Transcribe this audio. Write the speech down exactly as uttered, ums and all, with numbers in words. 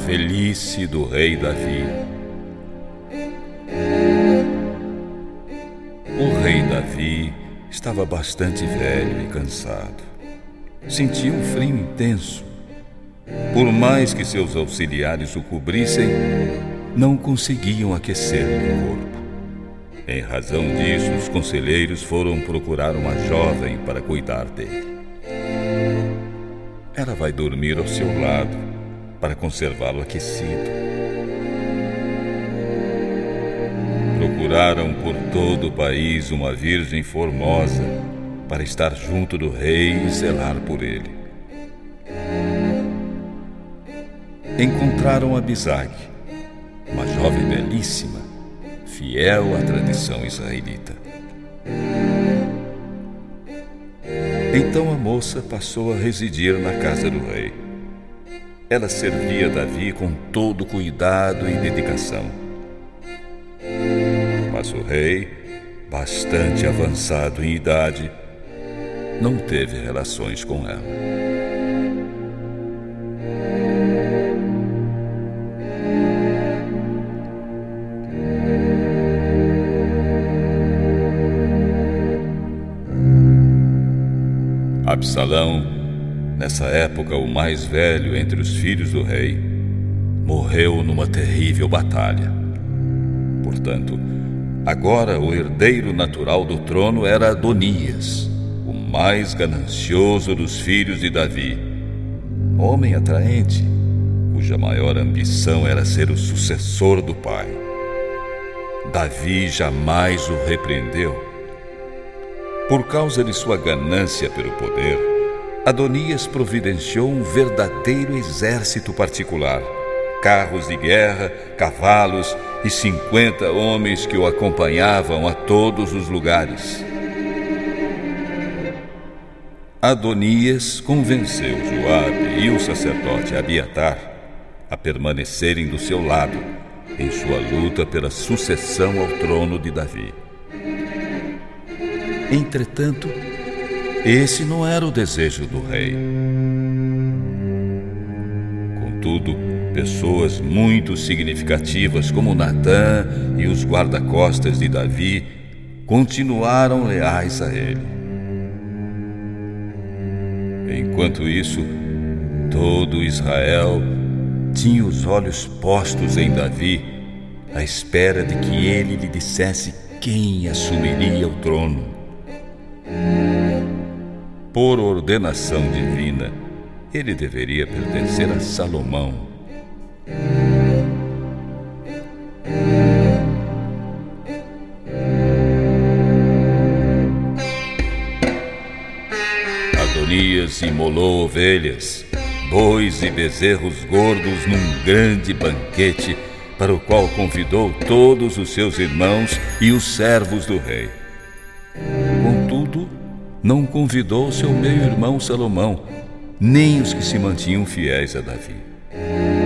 velhice do rei Davi. O rei Davi estava bastante velho e cansado. Sentia um frio intenso. Por mais que seus auxiliares o cobrissem, não conseguiam aquecer-lhe o corpo. Em razão disso, os conselheiros foram procurar uma jovem para cuidar dele. Ela vai dormir ao seu lado para conservá-lo aquecido. Procuraram por todo o país uma virgem formosa para estar junto do rei e zelar por ele. Encontraram Abisag, uma jovem belíssima, fiel à tradição israelita. Então a moça passou a residir na casa do rei. Ela servia Davi com todo cuidado e dedicação. Mas o rei, bastante avançado em idade, não teve relações com ela. Absalão, nessa época o mais velho entre os filhos do rei, morreu numa terrível batalha. Portanto, agora o herdeiro natural do trono era Adonias, o mais ganancioso dos filhos de Davi, homem atraente, cuja maior ambição era ser o sucessor do pai. Davi jamais o repreendeu. Por causa de sua ganância pelo poder, Adonias providenciou um verdadeiro exército particular, carros de guerra, cavalos e cinquenta homens que o acompanhavam a todos os lugares. Adonias convenceu Joabe e o sacerdote Abiatar a permanecerem do seu lado em sua luta pela sucessão ao trono de Davi. Entretanto, esse não era o desejo do rei. Contudo, pessoas muito significativas como Natã e os guarda-costas de Davi continuaram leais a ele. Enquanto isso, todo Israel tinha os olhos postos em Davi, à espera de que ele lhe dissesse quem assumiria o trono. Por ordenação divina, ele deveria pertencer a Salomão. Adonias imolou ovelhas, bois e bezerros gordos num grande banquete para o qual convidou todos os seus irmãos e os servos do rei. Contudo, não convidou seu meio-irmão Salomão, nem os que se mantinham fiéis a Davi.